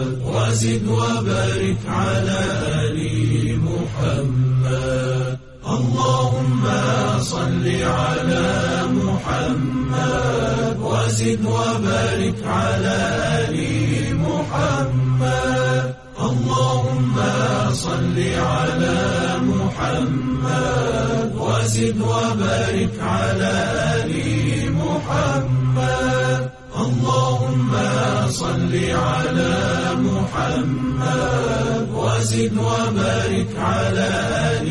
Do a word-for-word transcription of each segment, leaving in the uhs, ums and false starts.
وزد وبارك على آل محمد. اللهم صل على محمد وزد وبارك على آل محمد. اللهم صل على محمد وزد وبارك على آل محمد. اللهم صل على محمد وزد وبارك على آل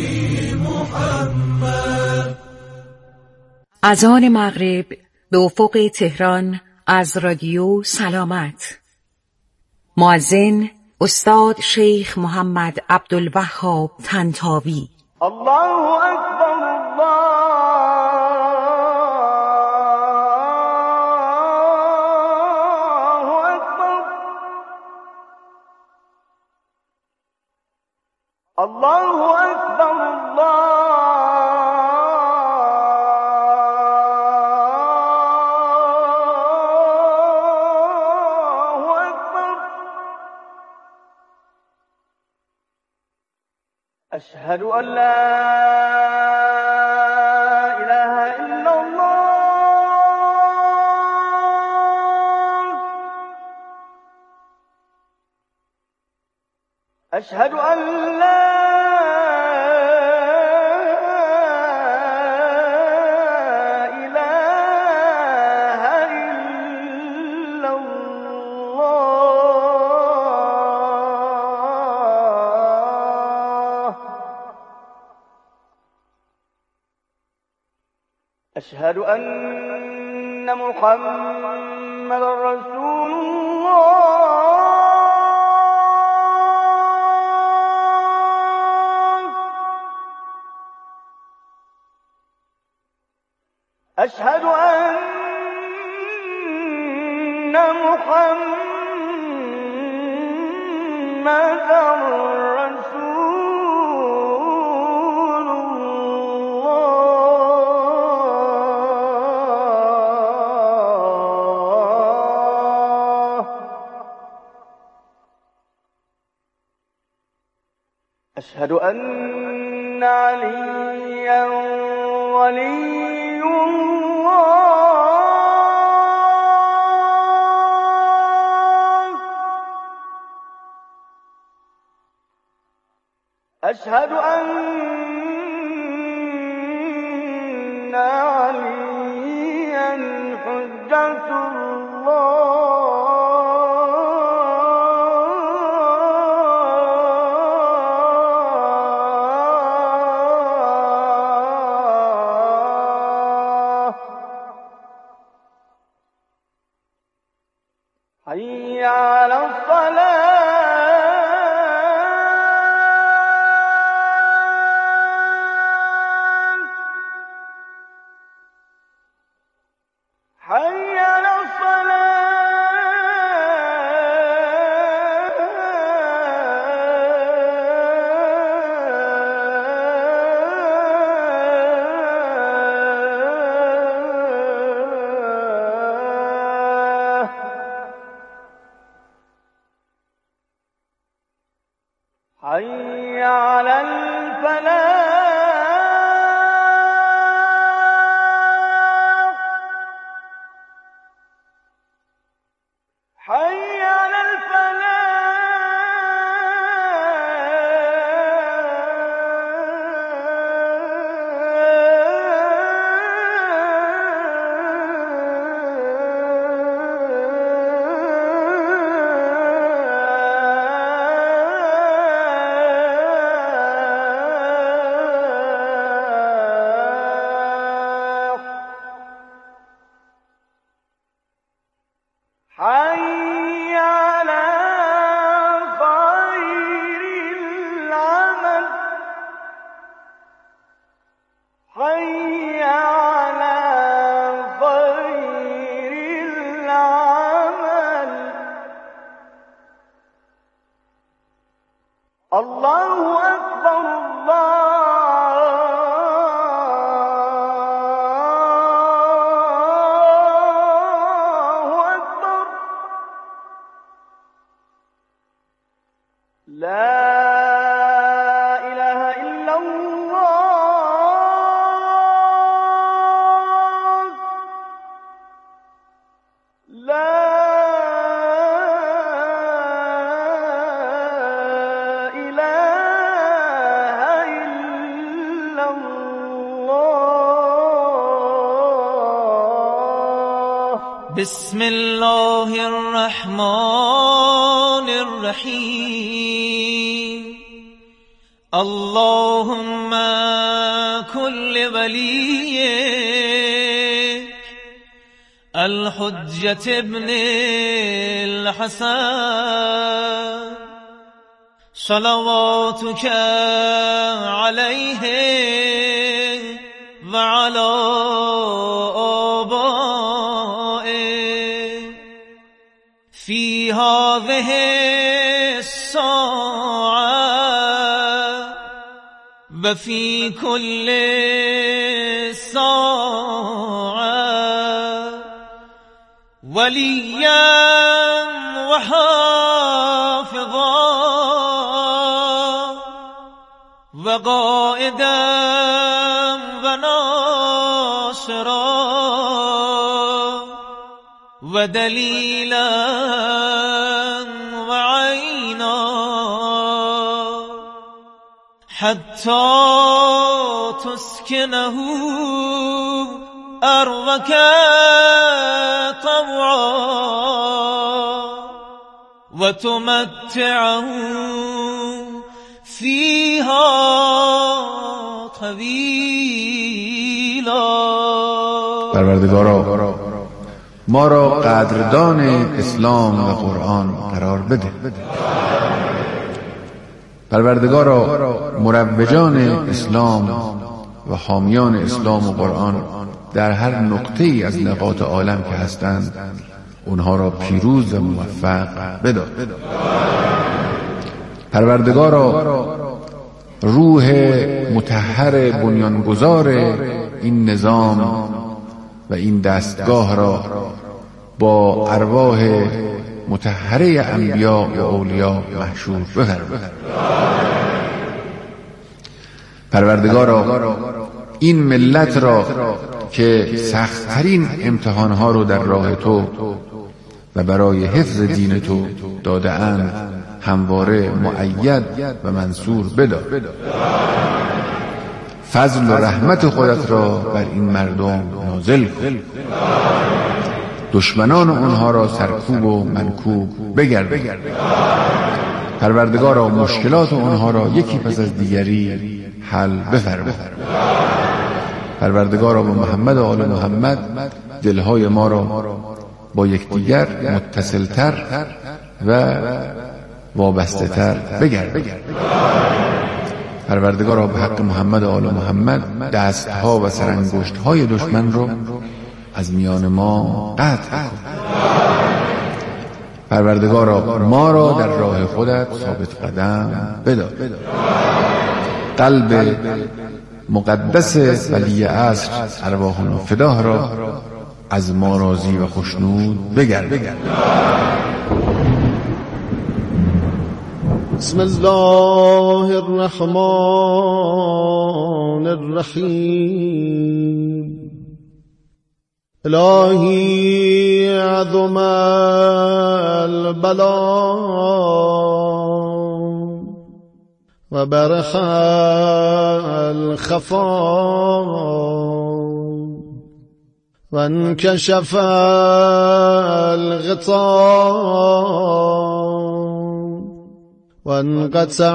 محمد. اذان مغرب به افق تهران از رادیو سلامت. مؤذن استاد شیخ محمد عبدالوهاب طنطاوی. الله اکبر الله اکبر. الله اکبر الله أشهد أن لا إله إلا الله. أشهد أن لا إله إلا الله. أشهد أن محمد رسول الله. أشهد أن محمد رسول الله. أشهد أن عليا ولي الله. أشهد أن عليا حجة الله. حي على الصلاة. حي على الصلاة. حي على الفلاح. حي على الفلاح. حي على خير العمل. حي على خير العمل. الله أكبر الله أكبر. لا إله إلا الله لا إله إلا الله بسم الله الرحمن الرحيم اللهم كل وليك الحجة ابن الحسن صلواتك عليه وعلى آبائه في هذه الساعة وفي كل ساعة وليا وحافظا وقائدا وناصرا ودليلا وعينا حتى تسكنه أرضك طوعا وتمتعه فيها طويلا. پروردگارا ما را قدردان اسلام و قرآن قرار بده. پروردگارا مروجان اسلام و حامیان اسلام و قرآن در هر نقطه ای از نقاط عالم که هستند اونها را پیروز و موفق بدار. پروردگارا روح مطهر بنیانگذار این نظام و این دستگاه را با ارواح مطهره انبیاء و اولیاء محشور بفرما. پروردگارا این ملت را که سخت‌ترین امتحانها رو در راه تو و برای حفظ دین تو داده اند همواره مؤید و منصور بدار. فضل و رحمت خودت را بر این مردم نازل کن. دشمنان اونها را سرکوب و منکوب بگردان. پروردگارا مشکلات اونها را یکی پس از دیگری حل بفرما. پروردگارا با محمد و آل محمد دلهای ما را با یکدیگر متصلتر و وابسته تر بگردان. پروردگارا به حق محمد و آل محمد دستها و سرانگشت‌های دشمن را از میان ما قطع کن. پروردگارا ما را در راه خودت ثابت قدم بدار. قلب مقدس ولی عصر ارواحنا فداه را از ما راضی و خوشنود بگردان. بسم الله الرحمن الرحیم الهی عظم البلاء و برح الخفا و انکشف الغطاء و انقطع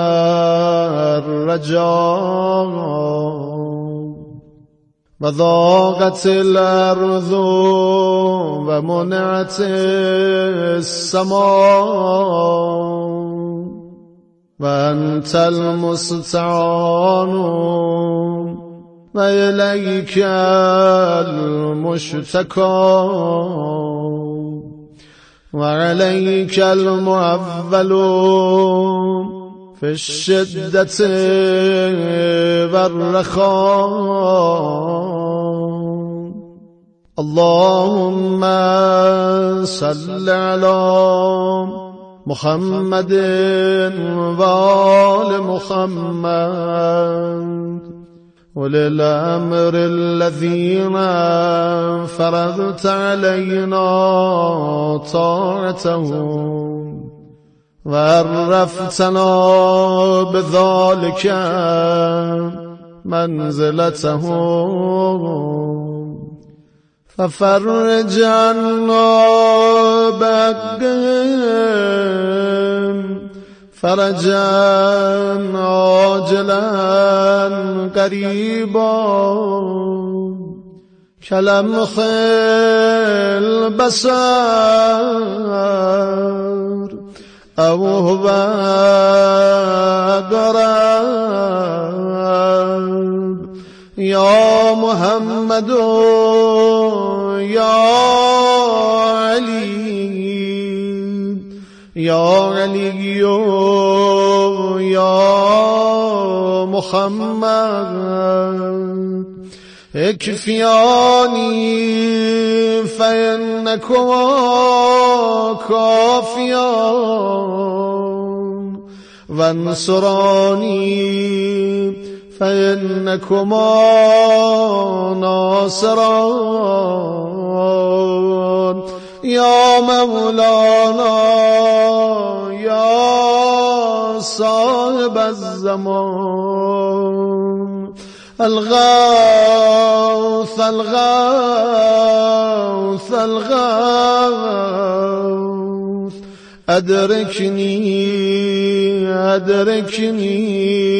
الرجاء و ضاقت الارض و منعت السماء و انت المستعان و الیک المشتکا و علیک المعول فی الشدة والرخاء اللهم صل على محمد و آل محمد وللأمر الذين فرضت علينا طاعتهم وعرفتنا بذلك منزلتهم ففرج عنا بحقهم فرجا عاجلا قريبا كلمح البصر أو هو قرب يا محمد يا علي يا علي يا محمد اكفياني فإنكما كافيان وانصراني فإنكما ناصران يا مولانا يا صاحب الزمان الغوث الغوث الغوث أدركني أدركني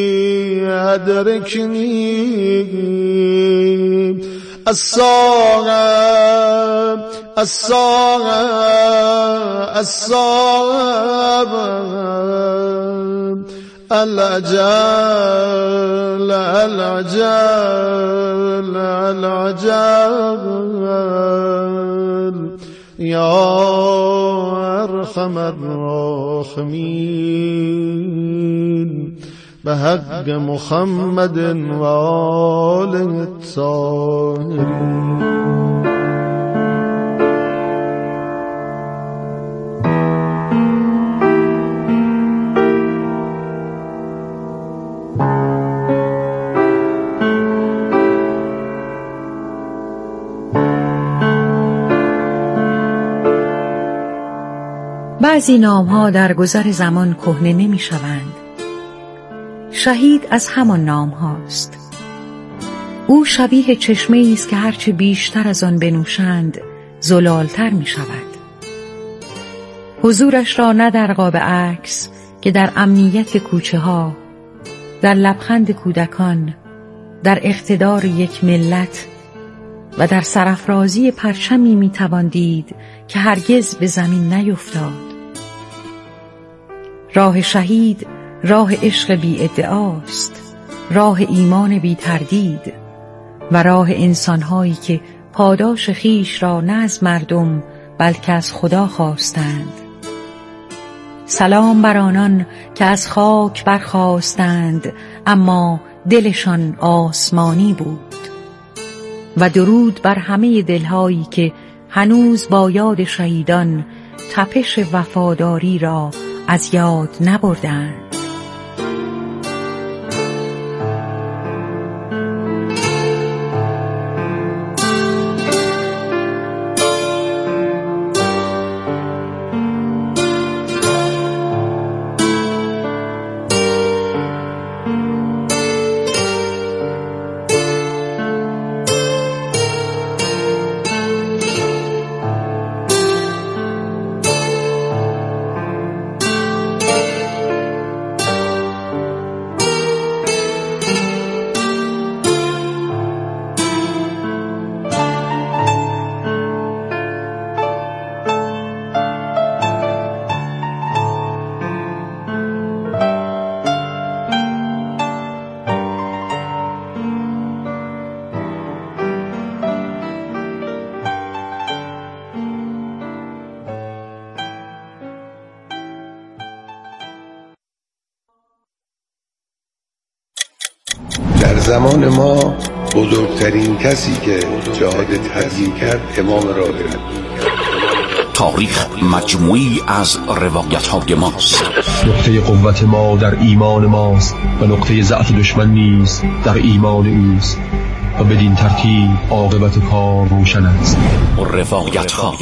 أدركني الصاغ الصاغ الصاغ العجل العجل العجل يا أرحم الراحمين بحق محمد وآله الطاهرين. بعضی نام‌ها در گذر زمان کهنه نمی‌شوند. شهید از همان نام هاست. او شبیه چشمه‌ای است که هرچه بیشتر از آن بنوشند زلالتر می شود. حضورش را نه در قاب عکس که در امنیت کوچه ها، در لبخند کودکان، در اقتدار یک ملت و در سرافرازی پرچمی می توان دید که هرگز به زمین نیفتاد. راه شهید راه عشق بی ادعاست، راه ایمان بی تردید و راه انسانهایی که پاداش خیش را نه از مردم بلکه از خدا خواستند. سلام بر آنان که از خاک برخاستند اما دلشان آسمانی بود و درود بر همه دلهایی که هنوز با یاد شهیدان تپش وفاداری را از یاد نبردند. در زمان ما بزرگترین کسی که جهاد تبیین کرد امام راهب بود. تاریخ مجموعی از روایت های ماست. نقطه قوت ما در ایمان ماست و نقطه ضعف دشمن نیز در ایمان اوست و بدین ترتیب عاقبت کار روشن است. روایت ها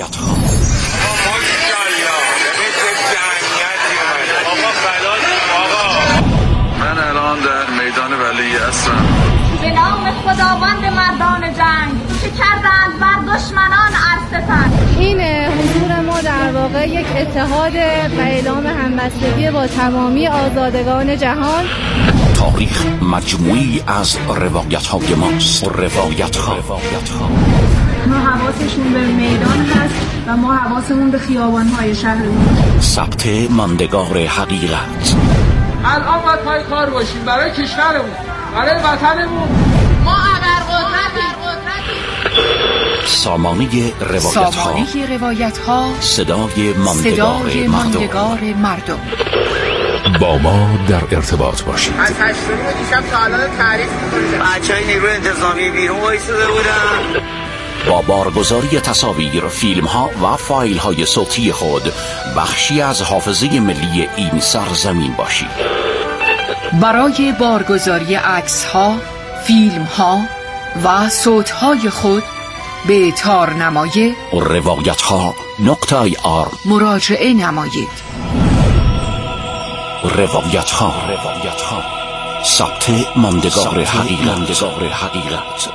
من الان در میدان ولی هستم. به نام خداوند مردان جنگ که کردند بر دشمنان ارستن. این حضور ما در واقع یک اتحاد و اعلام همبستگی با تمامی آزادگان جهان. تاریخ مجموعی از روایت های ماست. روایت ها ما حواسشون به میدان هست و ما حواسمون به خیابان های شهرمون. ثبت ماندگار حقیقت. الان باید پای کار باشیم برای کشورمون، برای وطنمون. ما ابرقدرتیم. سامانه روایت ها. سامانه روایت ها. صدای ماندگار, صدای ماندگار مردم. با ما در ارتباط باشید. از هشتمی دیشب تا الان تعریف می‌کنیم. بچه‌های نیروی انتظامی بیرون وایساده بودن. با بارگذاری تصاویر، فیلم ها و فایل های صوتی خود بخشی از حافظه ملی این سرزمین باشید. برای بارگذاری عکس ها، فیلم ها و صوت های خود به تارنمای روایت ها نقطه آی آر مراجعه نمایید. روایت ها روایت ها ثبت ماندگار حقیقت. حقیقت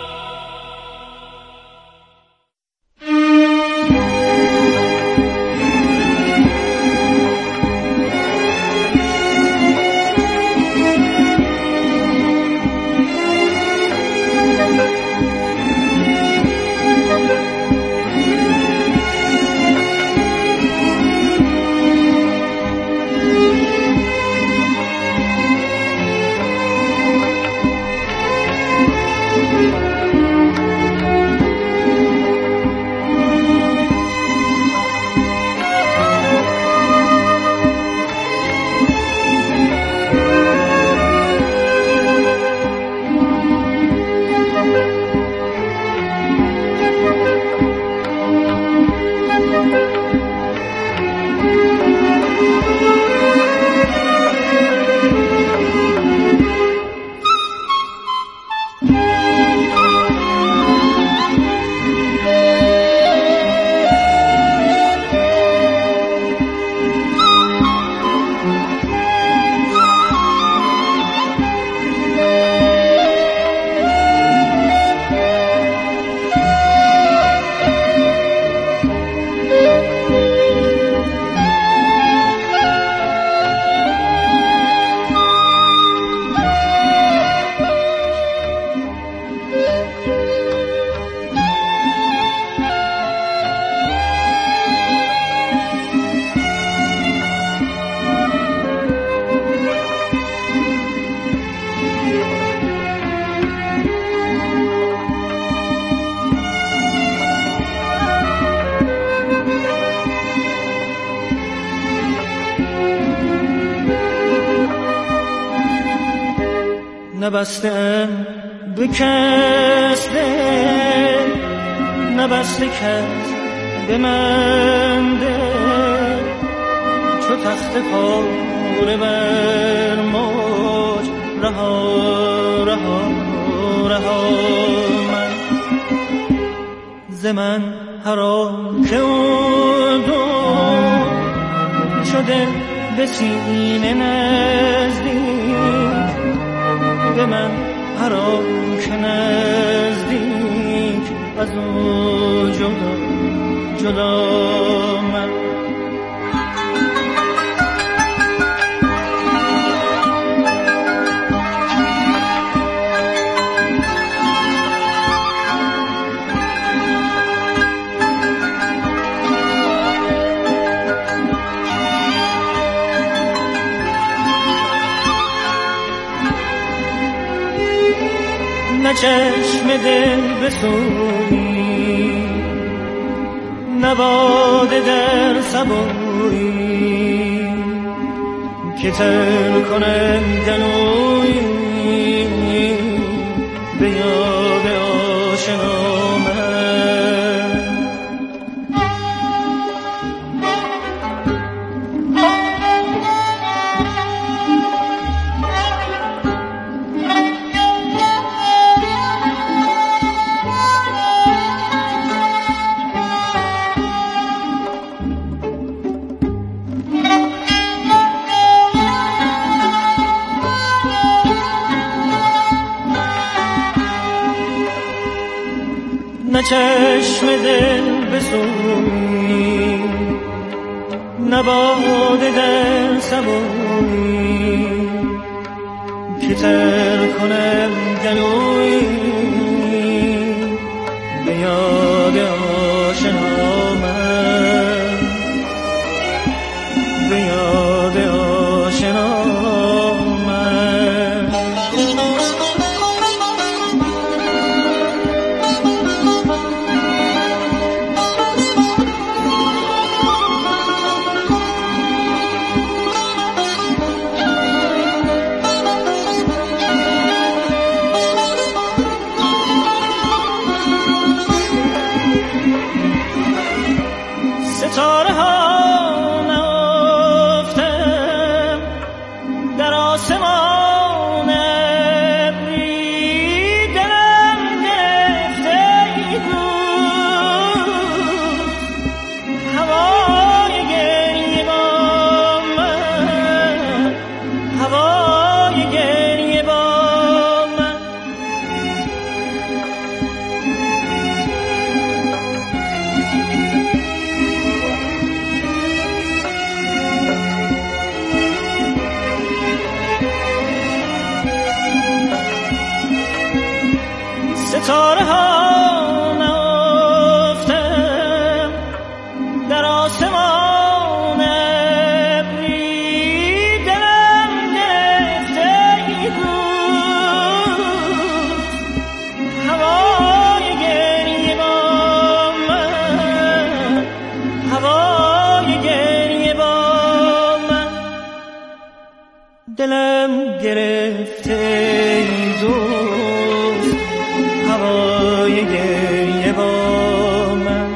نبسته به کس دل، نبسته کس به من دل، چو تخت پاره بر موج رها رها رها من ز من حرام که او دو شده به سینه نزدیک، به من حرام که نزدیک از او جدا جدا من. نه چشم دل بسویی، نه باده در سبویی که تر کنن گلویی به یاد آشنا من. چشم دل بسوی نباده در سبوی که تر کنم گلوی به یاد آشنا من به یاد آشنا من ستاره ها نافتم در آسمان ابری دلم گرفته بود هوای گریه با من هوای گریه با من ستاره ها نافتم در آسمان ابری دلم گرفته بود هوای گریه با من هوای گریه با من دلم گرفته دوست هوای گریه با من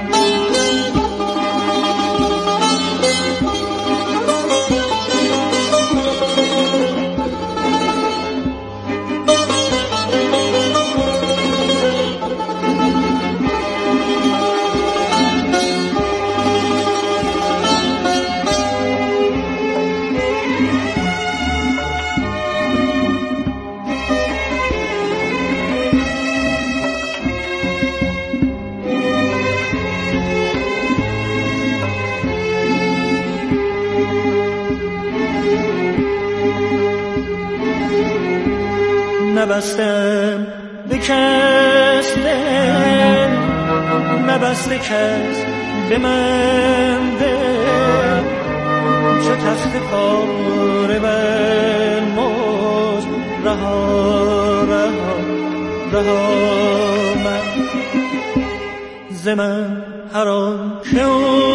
نبستم به کس دل نبسته کس به من دل چو تخت پاره بر مزد رها رها رها من ز من هر آن که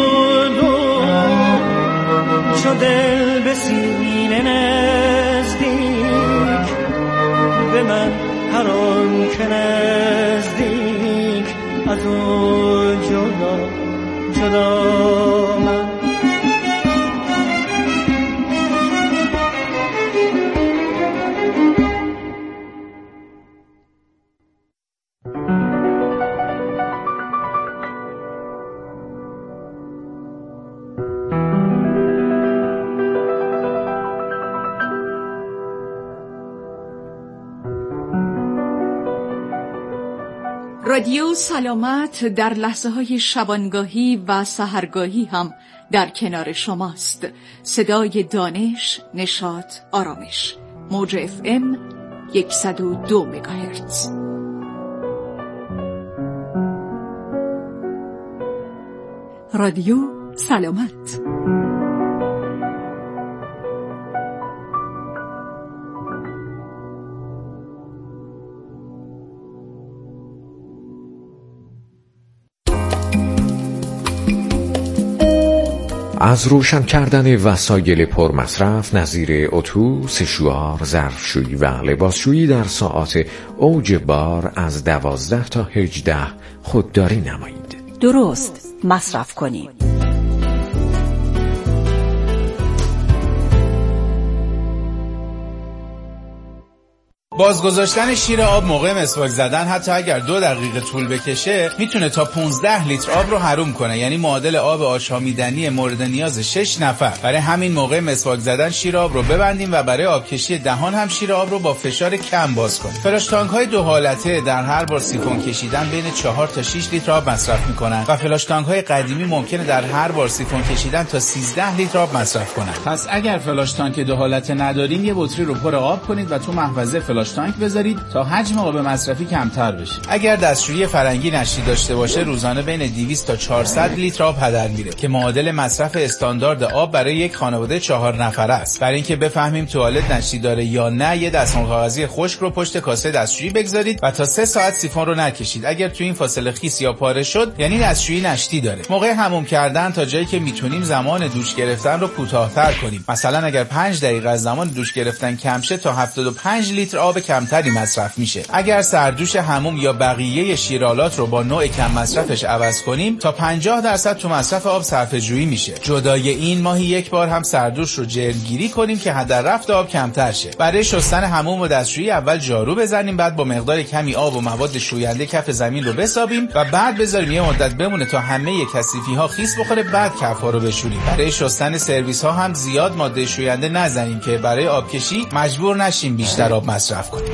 اردم چو دل به سینه نزدیک به من هر آن که نزدیک از او جدا جدا من رادیو سلامت در لحظه های شبانگاهی و سحرگاهی هم در کنار شماست. صدای دانش، نشاط، آرامش. موج اف ام صد و دو مگاهرتز. رادیو سلامت. از روشن کردن وسایل پرمصرف نظیر اتو، سشوار، ظرفشویی و لباسشویی در ساعات اوج بار از دوازده تا هجده خودداری نمایید. درست مصرف کنید. بازگذاشتن شیر آب موقع مسواک زدن حتی اگر دو دقیقه طول بکشه میتونه تا پانزده لیتر آب رو حروم کنه، یعنی معادل آب آشامیدنی مورد نیاز شش نفر. برای همین موقع مسواک زدن شیر آب رو ببندیم و برای آبکشی دهان هم شیر آب رو با فشار کم باز کنیم. فلاش تانک های دو حالته در هر بار سیفون کشیدن بین چهار تا شش لیتر آب مصرف میکنن و فلاش تانک های قدیمی ممکنه در هر بار سیفون کشیدن تا سیزده لیتر آب مصرف کنن. پس اگر فلاش تانک دو حالته ندارین یه بطری رو پر آب کنید و تو محفظه فلاش تانک بذارید تا حجم آب مصرفی کمتر بشه. اگر دستشویی فرنگی نشتی داشته باشه روزانه بین دویست تا چهارصد لیتر آب هدر میره که معادل مصرف استاندارد آب برای یک خانواده چهار نفره است. برای اینکه بفهمیم توالت نشتی داره یا نه یه دستمال کاغذی خشک رو پشت کاسه دستشویی بگذارید و تا سه ساعت سیفون رو نکشید. اگر تو این فاصله خیس یا پاره شد یعنی دستشویی نشتی داره. موقع حموم کردن تا جایی که میتونیم زمان دوش گرفتن رو کوتاه‌تر کنیم. مثلا اگر پنج دقیقه از زمان دوش گرفتن کم شه تا هفتاد و پنج لیتر آب کمتری مصرف میشه. اگر سردوش حموم یا بقیه شیرالات رو با نوع کم مصرفش عوض کنیم تا پنجاه درصد تو مصرف آب صرفه‌جویی میشه. جدای این ماهی یک بار هم سردوش رو جلگیری کنیم که هدر رفت آب کمتر شه. برای شستن حموم و دستشویی اول جارو بزنیم، بعد با مقدار کمی آب و مواد شوینده کف زمین رو بسابیم و بعد بذاریم یه مدت بمونه تا همه کثیفی ها خیس بخوره، بعد کف‌ها رو بشوریم. برای شستن سرویس ها هم زیاد ماده شوینده نزنیم که برای آبکشی مجبور نشیم بیشتر آب مصرف کنیم.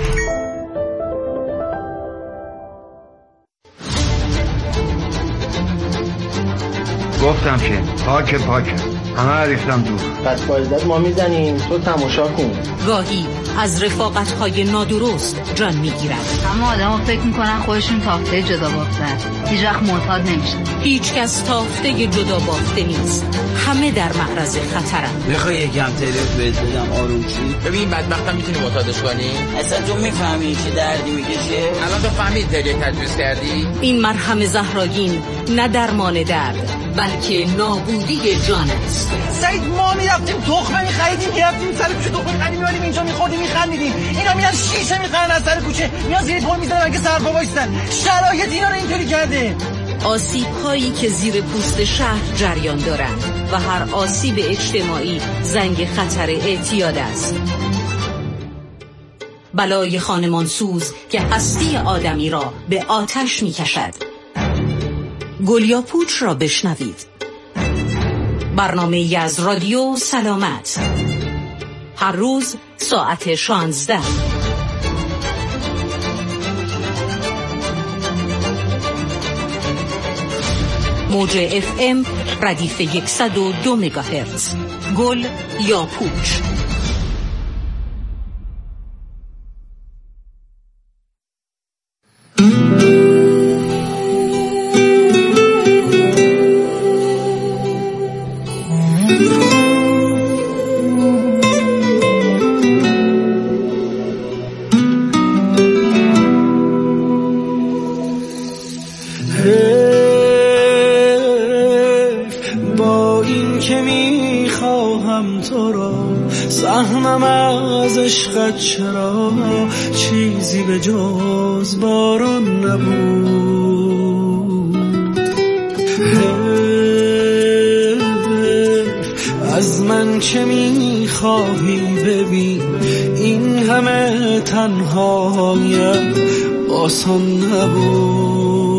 گفتم که پاک پاک همه ریختم دور. پس پایزد ما میزنیم تو تماشا کن. گاهی از رفاقت‌های نادرست جان میگیرند. اما آدم‌ها فکر میکنن خودشون تافته جدا بافتن، هیچ وقت معتاد نمیشن. هیچ کس تافته جدا بافته نیست، همه در معرض خطرند. میخوای یکم تلف بهت بدم آروم چی؟ ببین بدبختم میتونی معتادش کنی؟ اصلا تو میفهمی که دردی میکشه؟ الان تو فهمید تریه تجویز کردی؟ این مرهم زهرآگین نه درمان درد بلکه نابودی جان است. سعید ما میرفتیم تخمه میخریدیم، میرفتیم سر کوچه تخمه میخریدیم، میوالیم اینجا میخوردیم میخندیدیم، اینا میان شیشه میخرن از سر کوچه، میان زیر پل میزنن که سرپا وایستن. شرایط اینا رو اینطوری کرده. آسیب هایی که زیر پوست شهر جریان دارند و هر آسیب اجتماعی زنگ خطر اعتیاد است. بلای خانمانسوز که هستی آدمی را به آتش میکشد. گلیاپوچ را بشنوید. برنامه ای از رادیو سلامت، هر روز ساعت شانزده. موج اف ام ردیف صد و دو مگاهرتز. گل یا پوچ. چرا چیزی به جز باران نبود؟ از من چه میخواهی ببین این همه تنهایم آسان نبود.